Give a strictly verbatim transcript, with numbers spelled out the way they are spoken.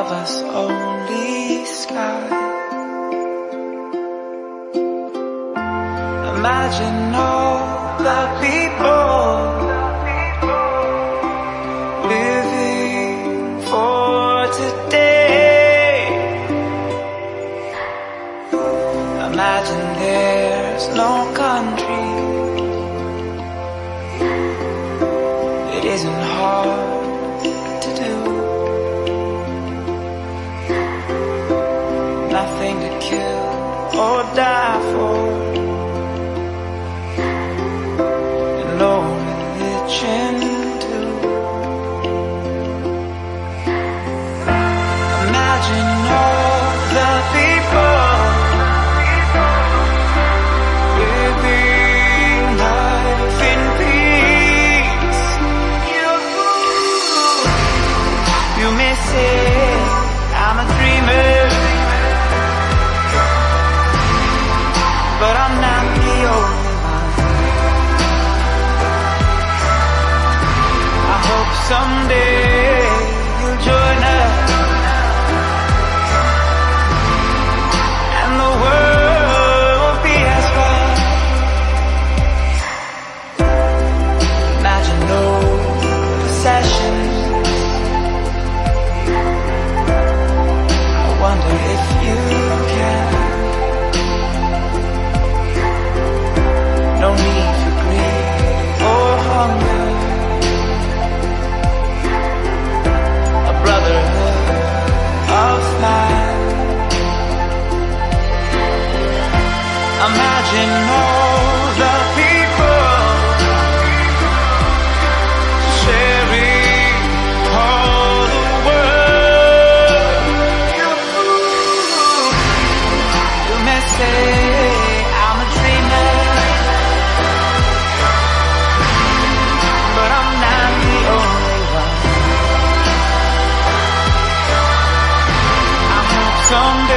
us only sky. Imagine all the people living for today. Imagine there's no country. It isn't hard to do. Nothing to kill or die for. No religion too. Imagine all the people living life in peace. You, you may say I'm a dreamer, but I'm not the only. Someday you'll join us, and the world will be as one. Imagine no possessions. I wonder if you can. No need for greed or hunger. Imagine all the people sharing all the world. You, you may say I'm a dreamer, but I'm not the only one. I hope someday